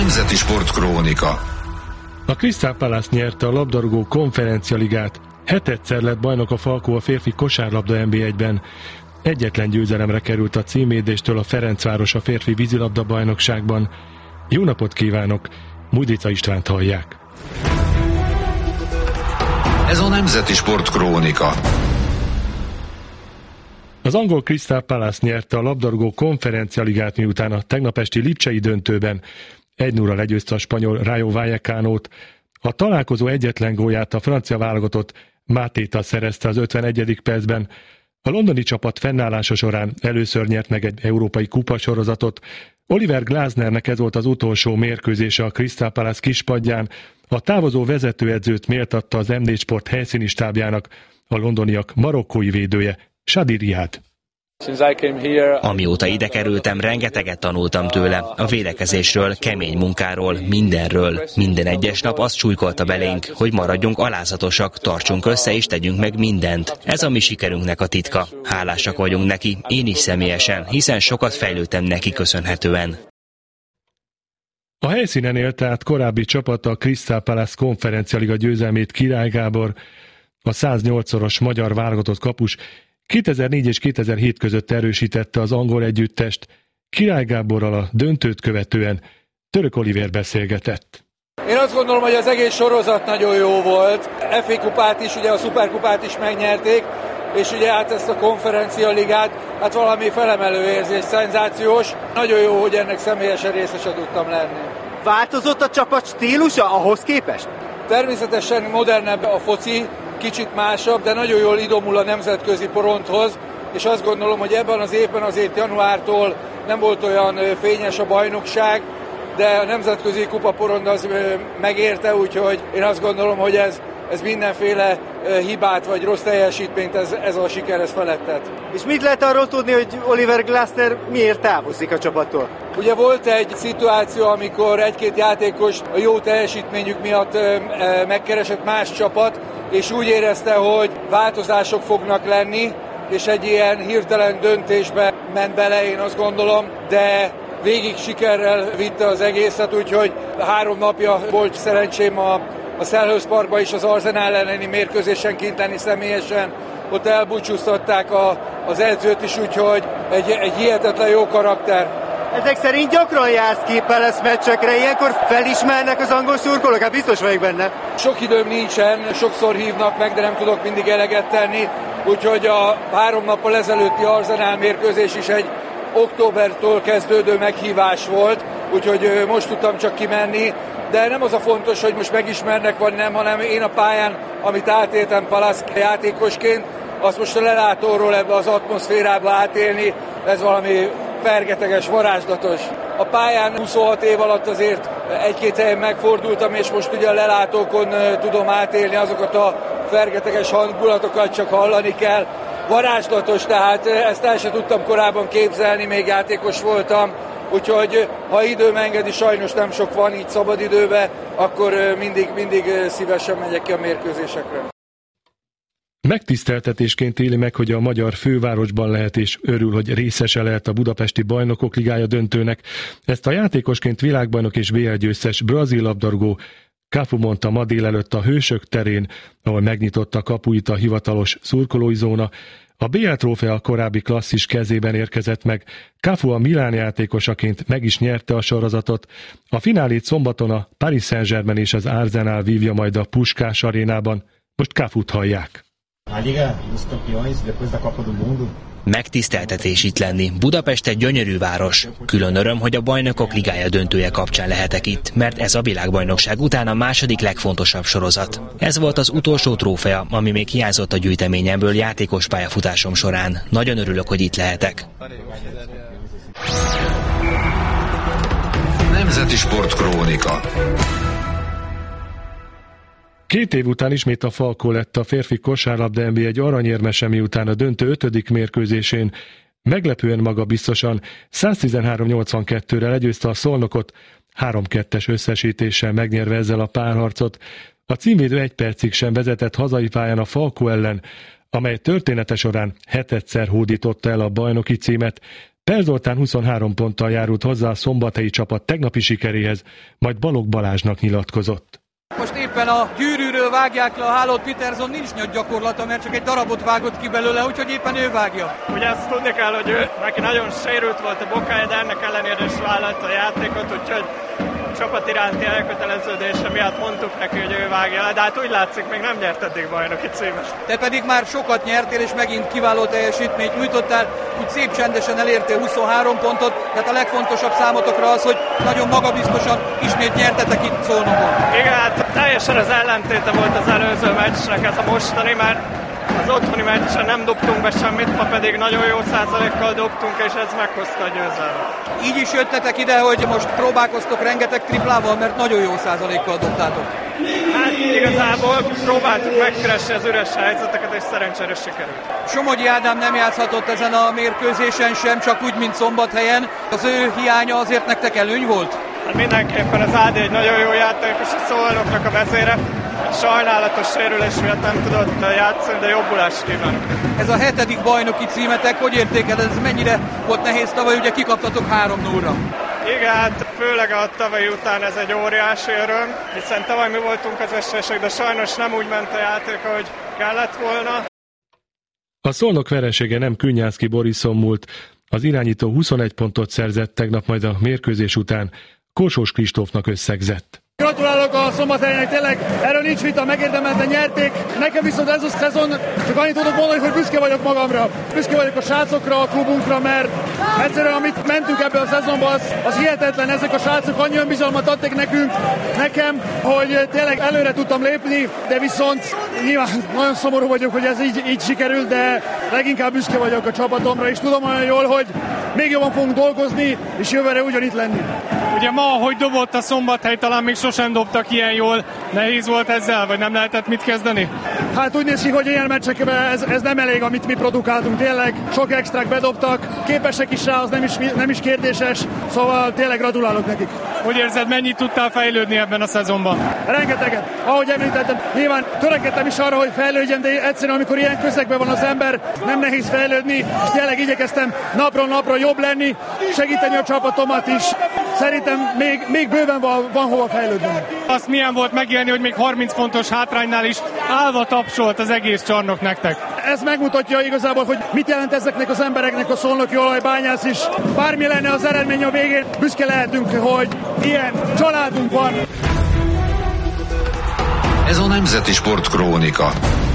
Nemzeti Sportkrónika. A Crystal Palace nyerte a labdarúgó konferencialigát. 7-szer lett bajnok a Falkó a férfi kosárlabda NB1-ben. Egyetlen győzelemre került a címvédéstől a Ferencváros a férfi vízilabda bajnokságban. Jó napot kívánok! Mújdica Istvánt hallják. Ez a Nemzeti Sportkrónika. Az angol Crystal Palace nyerte a labdarúgó konferencialigát, miután a tegnap esti lipcsei döntőben 1-0-ra legyőzte a spanyol Rayo Vallecánót. A találkozó egyetlen gólját a francia válogatott Matéta szerezte az 51. percben. A londoni csapat fennállása során először nyert meg egy európai kupasorozatot. Oliver Glasnernek ez volt az utolsó mérkőzése a Crystal Palace kispadján. A távozó vezetőedzőt méltatta az M4 Sport helyszíni stábjának a londoniak marokkói védője, Shadi Riyad. Amióta ide kerültem, rengeteget tanultam tőle, a védekezésről, kemény munkáról, mindenről. Minden egyes nap azt súlykolta belénk, hogy maradjunk alázatosak, tartsunk össze és tegyünk meg mindent. Ez a mi sikerünknek a titka. Hálásak vagyunk neki, én is személyesen, hiszen sokat fejlődtem neki köszönhetően. A helyszínen élte át korábbi csapata a Crystal Palace konferencialiga győzelmét Király Gábor. A 108-szoros magyar válogatott kapus 2004 és 2007 között erősítette az angol együttest. Király Gáborral a döntőt követően Török Olivér beszélgetett. Én azt gondolom, hogy az egész sorozat nagyon jó volt. FA kupát is, ugye a szuperkupát is megnyerték, és ugye hát ezt a konferencialigát, hát valami felemelő érzés, szenzációs. Nagyon jó, hogy ennek személyesen részese tudtam lenni. Változott a csapat stílusa ahhoz képest? Természetesen modernebb a foci, kicsit másabb, de nagyon jól idomul a nemzetközi porondhoz, és azt gondolom, hogy ebben az évben azért januártól nem volt olyan fényes a bajnokság, de a nemzetközi kupaporond az megérte, úgyhogy én azt gondolom, hogy ez mindenféle hibát vagy rossz teljesítményt ez a siker ez felettet. És mit lehet arról tudni, hogy Oliver Glasner miért távozik a csapattól? Ugye volt egy szituáció, amikor egy-két játékos a jó teljesítményük miatt megkeresett más csapat, és úgy érezte, hogy változások fognak lenni, és egy ilyen hirtelen döntésbe ment bele, én azt gondolom, de végig sikerrel vitte az egészet, úgyhogy 3 napja volt szerencsém a Selhurst Parkban is az Arsenal elleni mérkőzésen kint lenni személyesen. Ott elbúcsúztatták az edzőt is, úgyhogy egy hihetetlen jó karakter. Ezek szerint gyakran jársz ki Palace meccsekre, ilyenkor felismernek az angol szurkolók, hát biztos vagyok benne. Sok időm nincsen, sokszor hívnak meg, de nem tudok mindig eleget tenni, úgyhogy a 3 nappal ezelőtti Arsenal mérkőzés is egy októbertől kezdődő meghívás volt, úgyhogy most tudtam csak kimenni, de nem az a fontos, hogy most megismernek vagy nem, hanem én a pályán, amit átéltem Palace játékosként, azt most a lelátóról ebbe az atmoszférába átélni, ez valami fergeteges, varázslatos. A pályán 26 év alatt azért 1-2 helyen megfordultam, és most ugye a lelátókon tudom átélni azokat a fergeteges hangulatokat, csak hallani kell. Varázslatos, tehát ezt el sem tudtam korábban képzelni, még játékos voltam, úgyhogy ha időm engedi, sajnos nem sok van így szabadidőben, akkor mindig szívesen megyek ki a mérkőzésekre. Megtiszteltetésként éli meg, hogy a magyar fővárosban lehet, és örül, hogy részese lehet a Budapesti Bajnokok Ligája döntőnek. Ezt a játékosként világbajnok és BL győztes brazil labdarúgó Cafu mondta ma délelőtt a Hősök terén, ahol megnyitotta kapuit a hivatalos szurkolói zóna. A BL trófea a korábbi klasszis kezében érkezett meg. Cafu a Milán játékosaként meg is nyerte a sorozatot. A finálét szombaton a Paris Saint-Germain és az Arsenal vívja majd a Puskás arénában. Most Cafut hallják. Megtiszteltetés itt lenni. Budapest egy gyönyörű város. Külön öröm, hogy a Bajnokok Ligája döntője kapcsán lehetek itt, mert ez a világbajnokság után a második legfontosabb sorozat. Ez volt az utolsó trófea, ami még hiányzott a gyűjteményemből játékos pályafutásom során. Nagyon örülök, hogy itt lehetek. Nemzeti Sportkrónika. 2 év után ismét a Falkó lett a férfi kosárlabda NB1 aranyérmese, miután a döntő 5. mérkőzésén meglepően magabiztosan 113-82-re legyőzte a Szolnokot, 3-2-es összesítéssel megnyerve ezzel a párharcot. A címvédő 1 percig sem vezetett hazai pályán a Falkó ellen, amely története során 7-szer hódította el a bajnoki címet. Per Zoltán 23 ponttal járult hozzá a szombathelyi csapat tegnapi sikeréhez, majd Balogh Balázsnak nyilatkozott. Most éppen a gyűrűről vágják le a hálót, Peterson nincs nagy gyakorlata, mert csak egy darabot vágott ki belőle, úgyhogy éppen ő vágja. Ugye azt tudni kell, hogy neki nagyon sérült volt a bokája, de ennek ellenére is vállalta a játékot, úgyhogy csapat iránti elköteleződése miatt mondtuk neki, hogy ő vágja le, de hát úgy látszik, még nem nyert eddig bajnoki címes. Te pedig már sokat nyertél, és megint kiváló teljesítményt nyújtottál, úgy szép csendesen elértél 23 pontot, tehát a legfontosabb számotokra az, hogy nagyon magabiztosan ismét nyertetek itt Szolnokon. Igen, hát teljesen az ellentéte volt az előző meccsnek ez a mostani, mert az otthoni meccsen nem dobtunk be semmit, ma pedig nagyon jó százalékkal dobtunk, és ez meghozta a győzelmet. Így is jöttetek ide, hogy most próbálkoztok rengeteg triplával, mert nagyon jó százalékkal dobtátok. Hát igazából próbáltuk megkeresni az üres helyzeteket, és szerencsére sikerült. Somogyi Ádám nem játszhatott ezen a mérkőzésen sem, csak úgy, mint Szombathelyen. Az ő hiánya azért nektek előny volt? Hát mindenképpen az Ádi egy nagyon jó játékos, a Szolnoknak a vezére. Sajnálatos sérülés miatt nem tudott játszani, de jobbulást kívánok. Ez a 7. bajnoki címetek, hogy értékeled, ez mennyire volt nehéz tavaly, ugye kikaptatok 3-0-ra? Igen, hát főleg a tavalyi után ez egy óriási öröm, hiszen tavaly mi voltunk az esélyesek, de sajnos nem úgy ment a játék, ahogy kellett volna. A Szolnok veresége nem Künnyánszky Boriszon múlt, az irányító 21 pontot szerzett, tegnap majd a mérkőzés után Korsós Kristófnak összegzett. Gratulálok a Szombathelynek, tényleg erről nincs vita, megérdemelten nyerték. Nekem viszont ez a szezon, csak annyit tudok mondani, hogy büszke vagyok magamra. Büszke vagyok a srácokra, a klubunkra, mert egyszerűen amit mentünk ebbe a szezonba, az hihetetlen. Ezek a srácok annyi önbizalmat adtak nekem, hogy tényleg előre tudtam lépni, de viszont nyilván nagyon szomorú vagyok, hogy ez így sikerült, de leginkább büszke vagyok a csapatomra, és tudom olyan jól, hogy még jobban fogunk dolgozni, és jövőre ugyanitt lenni. Ugye ma, ahogy dobott a Szombathely, talán még sosem dobtak ilyen jól. Nehéz volt ezzel, vagy nem lehetett mit kezdeni? Hát úgy néz ki, hogy ilyen meccsekben ez nem elég, amit mi produkáltunk. Tényleg sok extrák bedobtak, képesek is rá, az nem is kérdéses, szóval tényleg gratulálok nekik. Hogy érzed, mennyit tudtál fejlődni ebben a szezonban? Rengeteget. Ahogy említettem, nyilván törekedtem is arra, hogy fejlődjem, de egyszerűen amikor ilyen közegben van az ember, nem nehéz fejlődni, és tényleg igyekeztem napról napra jobb lenni, segíteni a csapatomat is. Szerintem még bőven van hova fejlődni. Azt milyen volt megélni, hogy még 30 pontos hátránynál is állva tapsolt az egész csarnok nektek? Ez megmutatja igazából, hogy mit jelent ezeknek az embereknek a Szolnoki Olajbányász is. Bármi lenne az eredmény a végén, büszke lehetünk, hogy ilyen családunk van. Ez a Nemzeti Sportkrónika.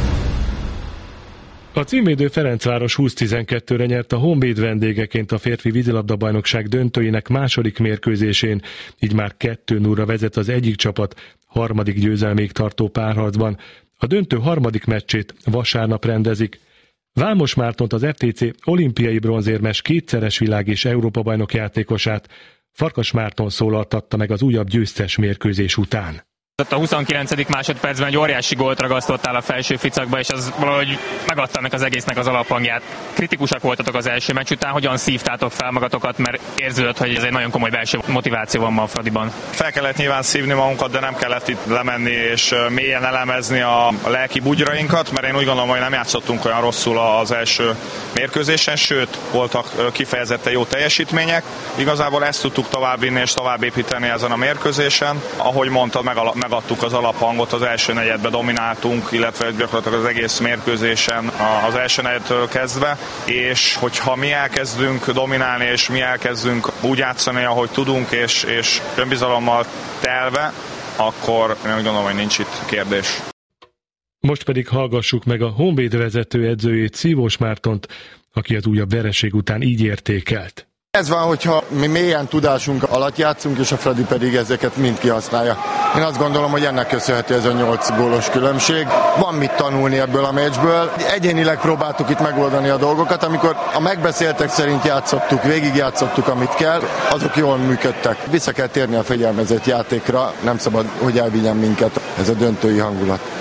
A címvédő Ferencváros 20-12-re nyert a Honvéd vendégeként a férfi vízilabda-bajnokság döntőjének második mérkőzésén, így már 2-0-ra vezet az egyik csapat harmadik győzelméig tartó párharcban. A döntő harmadik meccsét vasárnap rendezik. Vámos Mártont, az FTC olimpiai bronzérmes, kétszeres világ- és Európa-bajnok játékosát Farkas Márton szólaltatta meg az újabb győztes mérkőzés után. A 29. másodpercben egy óriási gólt ragasztottál a felső ficakba, és az valahogy megadta ennek az egésznek az alaphangját. Kritikusak voltatok az első meccs után, hogyan szívtátok fel magatokat, mert érződött, hogy ez egy nagyon komoly belső motiváció van ma a Fradiban. Fel kellett nyilván szívni magunkat, de nem kellett itt lemenni és mélyen elemezni a lelki bugyrainkat, mert én úgy gondolom, hogy nem játszottunk olyan rosszul az első mérkőzésen, sőt, voltak kifejezetten jó teljesítmények. Igazából ezt tudtuk továbbvinni és továbbépíteni ezen a mérkőzésen. Ahogy mondtad, megadtuk az alaphangot, az első negyedben domináltunk, illetve gyakorlatilag az egész mérkőzésen az első negyedtől kezdve, és hogyha mi elkezdünk dominálni, és mi elkezdünk úgy játszani, ahogy tudunk, és önbizalommal telve, akkor én úgy gondolom, hogy nincs itt kérdés. Most pedig hallgassuk meg a Honvéd vezető edzőjét, Szívós Mártont, aki az újabb vereség után így értékelt. Ez van, hogyha mi mélyen tudásunk alatt játszunk, és a Fradi pedig ezeket mind kihasználja. Én azt gondolom, hogy ennek köszönhető ez a 8 gólos különbség. Van mit tanulni ebből a meccsből. Egyénileg próbáltuk itt megoldani a dolgokat, amikor a megbeszéltek szerint játszottuk, végigjátszottuk, amit kell, azok jól működtek. Vissza kell térni a fegyelmezett játékra, nem szabad, hogy elvigyen minket ez a döntői hangulat.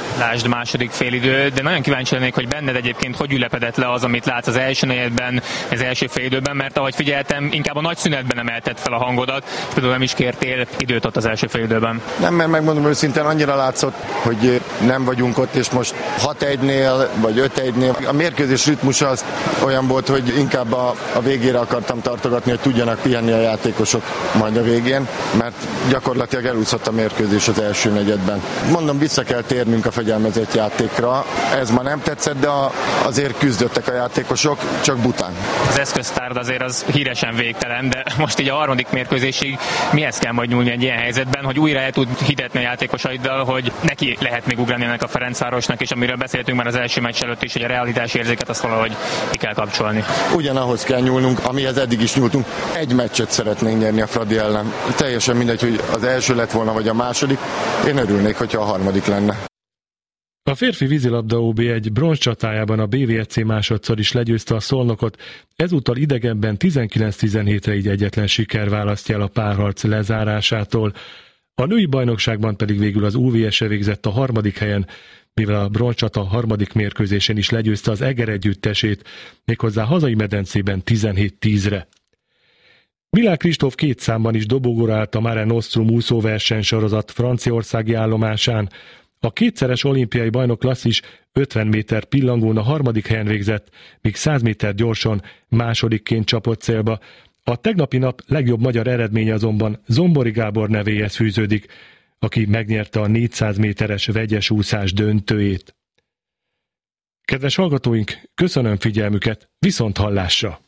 Lásd második félidő, de nagyon kíváncsi lennék, hogy benned egyébként hogy ülepedett le az, amit látsz az első negyedben, az első félidőben, mert ahogy figyeltem, inkább a nagy szünetben emelted fel a hangodat, és például nem is kértél időt ott az első félidőben. Nem, mert megmondom őszintén, annyira látszott, hogy nem vagyunk ott, és most 6-1-nél, vagy 5-1-nél. A mérkőzés ritmusa az olyan volt, hogy inkább a végére akartam tartogatni, hogy tudjanak pihenni a játékosok majd a végén, mert gyakorlatilag elúszott a mérkőzés az első negyedben. Mondom, vissza kell térnünk a fegyelmezett játékra. Ez ma nem tetszett, de azért küzdöttek a játékosok, csak bután. Az eszköztárd azért az híresen végtelen, de most így a harmadik mérkőzésig mihez kell majd nyúlni egy ilyen helyzetben, hogy újra el tud hitetni a játékosaiddal, hogy neki lehet még ugrani ennek a Ferencvárosnak, és amiről beszéltünk már az első meccs előtt is, hogy a realitás érzéket azt valahogy ki kell kapcsolni. Ugyanahoz kell nyúlnunk, amihez eddig is nyúltunk. Egy meccset szeretnénk nyerni a Fradi ellen. Teljesen mindegy, hogy az első lett volna, vagy a második. Én örülnék, hogyha a harmadik lenne. A férfi vízilabda OB1 bronz csatájában a BVSC másodszor is legyőzte a Szolnokot, ezúttal idegenben 19-17-re így egyetlen siker választja el a párharc lezárásától. A női bajnokságban pedig végül az UVS végzett a harmadik helyen, mivel a bronzcsata harmadik mérkőzésén is legyőzte az Eger együttesét, méghozzá hazai medencében 17-10-re. Milák Kristóf 2 számban is dobogóra állt a Mare Nostrum úszóversenysorozat franciaországi állomásán. A kétszeres olimpiai bajnok Lasszis 50 méter pillangón a harmadik helyen végzett, míg 100 méter gyorsan másodikként csapott célba. A tegnapi nap legjobb magyar eredménye azonban Zombori Gábor nevéhez fűződik, aki megnyerte a 400 méteres vegyes úszás döntőjét. Kedves hallgatóink, köszönöm figyelmüket, viszont hallásra!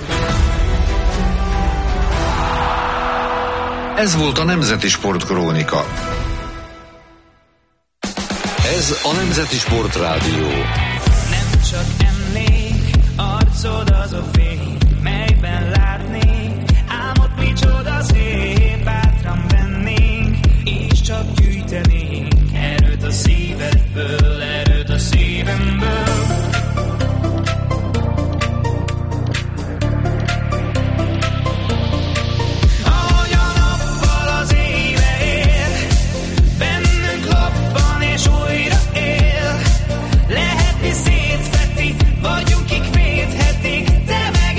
Ez volt a Nemzeti Sportkrónika. Ez a Nemzeti Sportrádió. Nem csak emlék, arcod az a fény, melyben látnék, álmod micsoda szép, bátran vennénk, és csak gyűjtenénk erőt a szívedből, erőt a szívemből. Szétfeti, vagyunk kik védhetik, te meg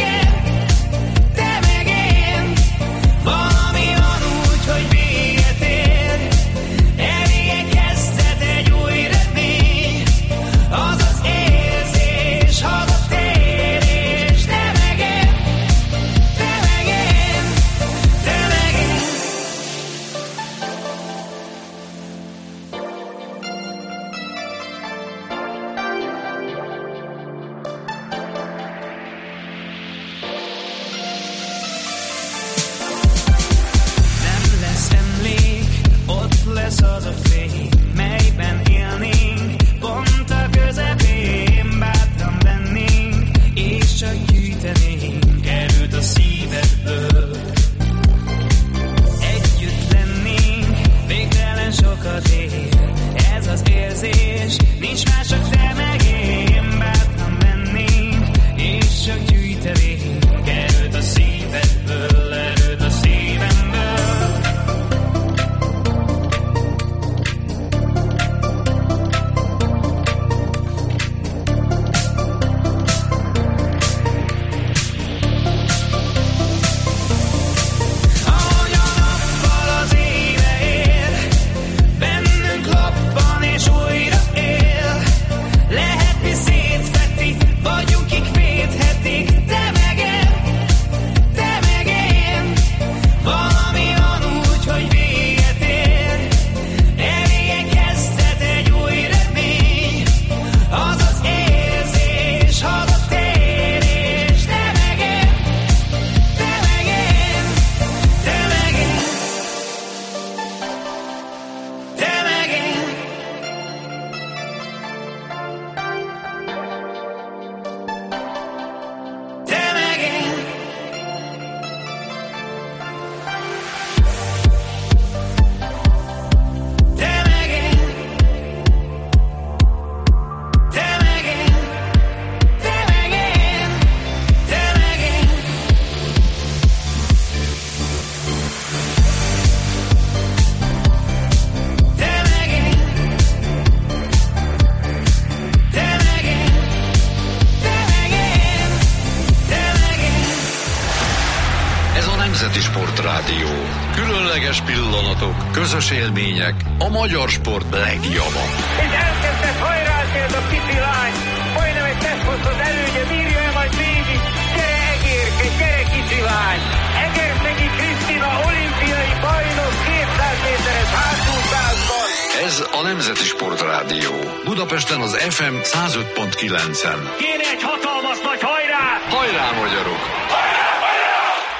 Sportrádió. Különleges pillanatok, közös élmények, a magyar sport legjava. És elkezdett hajrálni ez a pici lány. Majdnem egy teszthosszat előnye, bírja-e majd végig? Gyere Egérke, gyere kicsi lány. Egerszegi Krisztina olimpiai bajnok 200 méteres hátúszásban. Ez a Nemzeti Sportrádió. Budapesten az FM 105.9-en. Kéne egy hatalmas nagy hajrá! Hajrá, magyarok! Hajrá, hajrá!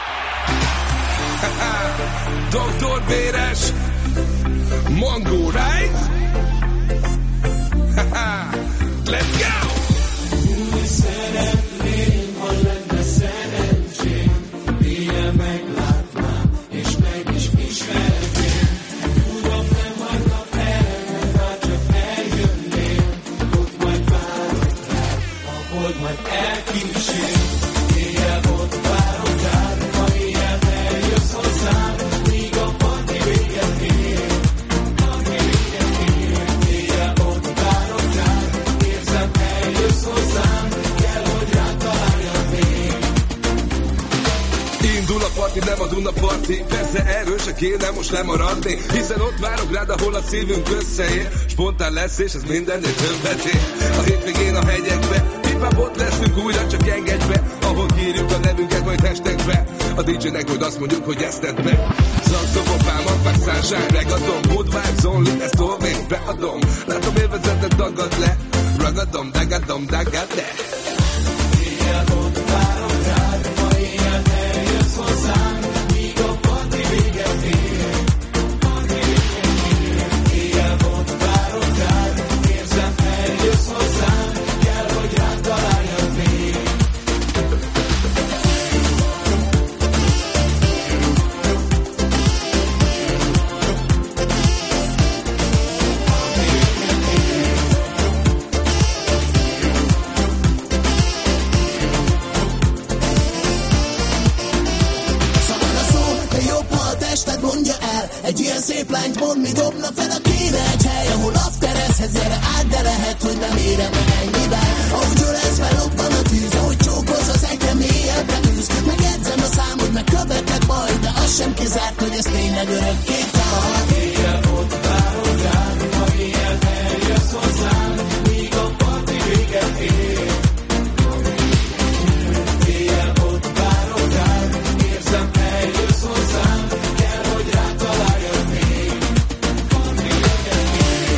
Doktor Béres, Mongol Rice. Let's go! Úgy szeretném, ha lenne szerencsém, mélyen meglátnám, és meg is ismerném. Tudom, nem hagynak el, már csak eljönnél, ott majd várok rád, a hold majd elkísér. Éjjel ott várok rád, ha éjjel eljössz hozzám, míg a parti véget ér. Parti véget ér, éjjel ott várok rád, érzem eljössz hozzám, kell, hogy rád találjak még. Indul a parti, nem a Duna parti. Persze erről se kéne most lemaradni, hiszen ott várok rád, ahol a szívünk összeér. Spontán lesz, és ez mindennél többet ér. A hétvégén a hegyekbe, pipább ott leszünk újra, csak engedj be, ahol írjuk a nevünket majd hashtagbe. A DJ-nek majd azt mondjuk, hogy ezt tedd be. Szakszobopám, apák sunshine, regadom, good vibes only, ezt tolvén beadom. Látom élvezetet dagad le, ragadom, dagadom, dagad le. Éjjel ott várok rád, ha éjjel eljössz hozzám, míg a parti véget ér. Parti véget ér, éjjel ott várok rád, érzem eljössz hozzám, kell, hogy rád találjak még. Mondja el, egy ilyen szép lányt mond, mi dobna fel a kéne egy hely, ahol afterezhez, gyere át, de lehet, hogy nem érem meg ennyivel. Ahogy ölesz fel, lobban a tűz, ahogy csókolsz az egyre mélyebbre űz. Megedzem a számod, meg követek majd, de az sem kizárt, hogy ez tényleg örökké tart. Éjjel ott várod rád, ha éjjel eljössz hozzám, míg a parti véget ér. Éjjel ott várod rád, érzem eljössz hozzám, kell, hogy rád találjak még. Parti véget ér.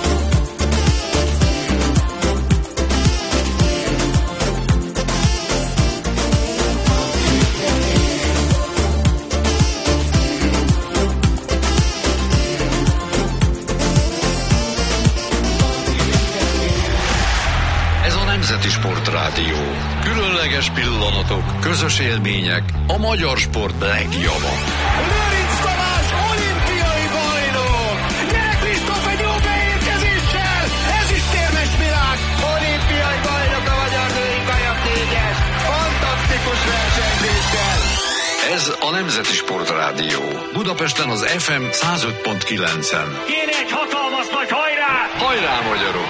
Nemzeti Sportrádió. Különleges pillanatok, közös élmények, a magyar sport legjava. Lőrinc Tamás olimpiai bajnok! Nyereg Kristóf egy jó beérkezéssel! Ezüstérmes világ! Olimpiai bajnok a magyar női kajak 4-es! Fantasztikus versenyzéssel! Ez a Nemzeti Sportrádió. Budapesten az FM 105.9-en. Kéne egy hatalmas nagy hajrá! Hajrá, magyarok!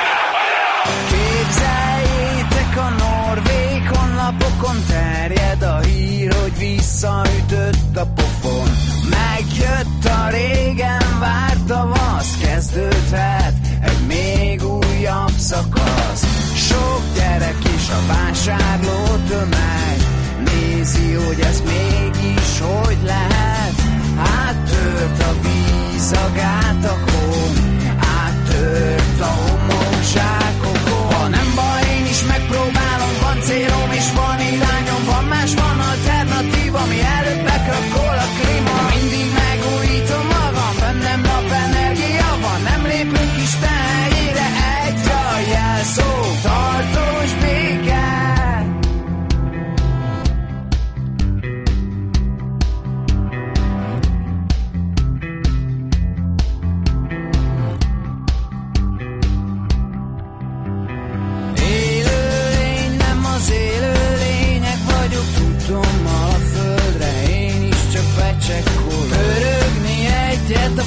Képzeljétek, a norvég honlapokon terjed a hír, hogy visszaütött a pofon. Megjött a régen várt tavasz, kezdődhet egy még újabb szakasz. Sok gyerek is a vásárló tömeg, nézi, hogy ez mégis hogy lehet. Hát tört